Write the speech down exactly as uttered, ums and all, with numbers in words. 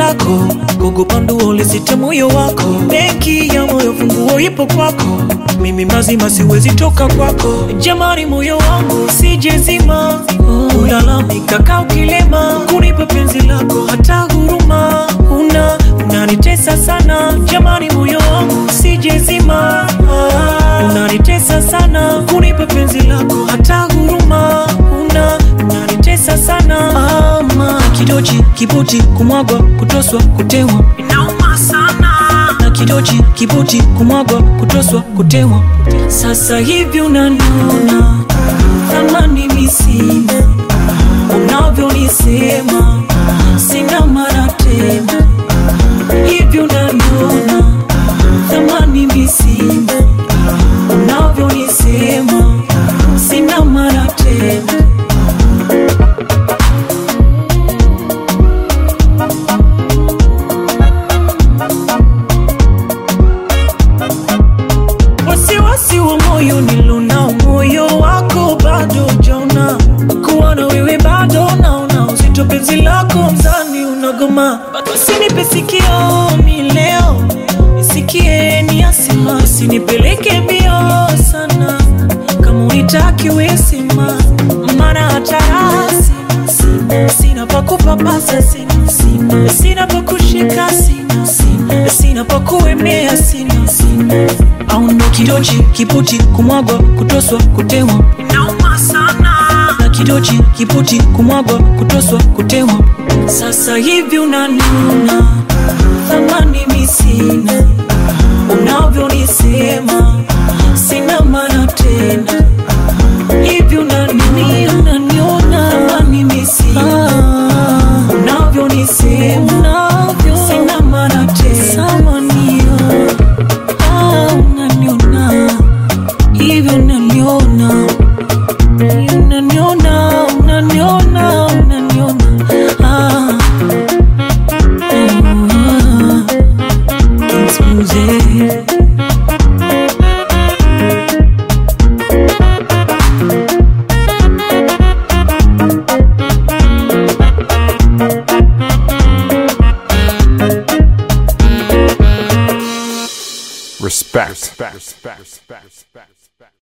lako, kukupa nduo lisite moyo wako. Benki ya moyo funguo ipo kwako, mimi mazima siwezi toka kwako. Jamani moyo wangu usije zima, ulalamika kaa ukilema, kunipa penzi lako hata huruma una, unanitesa sana. Jamani moyo wangu usije zima, unanitesa sana, kunipa penzi lako hata huruma una, unanitesa sana. Ama kidochi kibuti kumwagwa kutoswa kutewa inauma sana, na kidochi kibuti kumwagwa kutoswa kutewa. Sasa hivi unaniona thamani misina, unavyonisema sina mara tena. Hivi unaniona thamani misina, unavyonisema sina mara tena. Wasiwasi wa moyo nilona, moyo wako bado jauna, kuwa na wewe bado naona uzito, penzi lako mzani unagoma. Usinipe sikio mi leo, nisikie ni asima, usinipeleke mbio sana, kama unitaki wesima, maana hata rasi sina, sina pa kupapasa sina, sina, sina pa kushika sina, sina, sina pa kuemea sina, sina. Au ndo kidochi kiputi kumwagwa kutoswa kutewa inauma sana, na kidochi kiputi kumwagwa kutoswa kutewa. Sasa hivi unaniona thamani misina, unavyonisema sina maana tena. Hivi unaniona, unaniona thamani misina, unavyonisema sina maana tena. Samanio, ah, unaniona hivi, unaniona unaniona unaniona unaniona ah, ah, it's music. Respect. Respect. Respect. Respect.